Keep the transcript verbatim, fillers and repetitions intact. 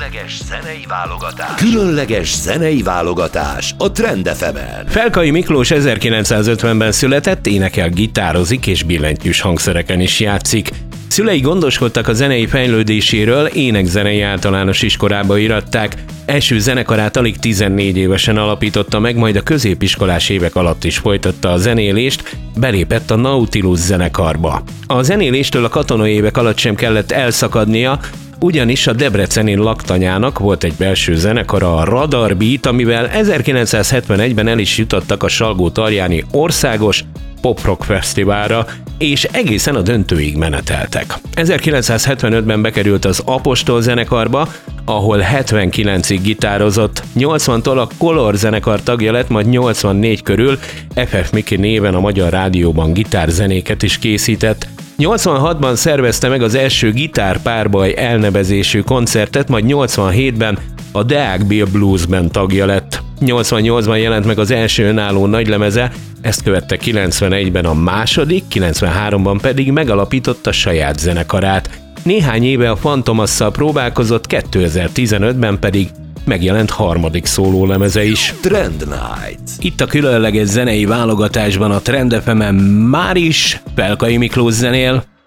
Különleges zenei válogatás. Különleges zenei válogatás a Trend ef emen. Felkai Miklós ezerkilencszázötvenben született, énekel, gitározik és billentyűs hangszereken is játszik. Szülei gondoskodtak a zenei fejlődéséről, énekzenei általános iskolába iratták. Első zenekarát alig tizennégy évesen alapította meg, majd a középiskolás évek alatt is folytatta a zenélést, belépett a Nautilus zenekarba. A zenéléstől a katonai évek alatt sem kellett elszakadnia, ugyanis a debreceni laktanyának volt egy belső zenekara, a Radar Beat, amivel ezerkilencszázhetvenegyben el is jutottak a Salgótarjáni országos pop-rock fesztiválra, és egészen a döntőig meneteltek. ezerkilencszázhetvenötben bekerült az Apostol zenekarba, ahol hetvenkilencig gitározott, nyolcvantól a Color zenekar tagja lett, majd nyolcvannégy körül ef ef Miki néven a Magyar Rádióban gitárzenéket is készített. nyolcvanhatban szervezte meg az első gitárpárbaj elnevezésű koncertet, majd nyolcvanhétben a Deák Bill Blues Band tagja lett. nyolcvannyolcban jelent meg az első önálló nagylemeze, ezt követte kilencvenegyben a második, kilencvenháromban pedig megalapította saját zenekarát. Néhány éve a Fantomasszal próbálkozott, kétezer-tizenötben pedig megjelent harmadik szólólemeze is. Trend Night. Itt a különleges zenei válogatásban a Trend ef emen már is Felkai Miklós zenél.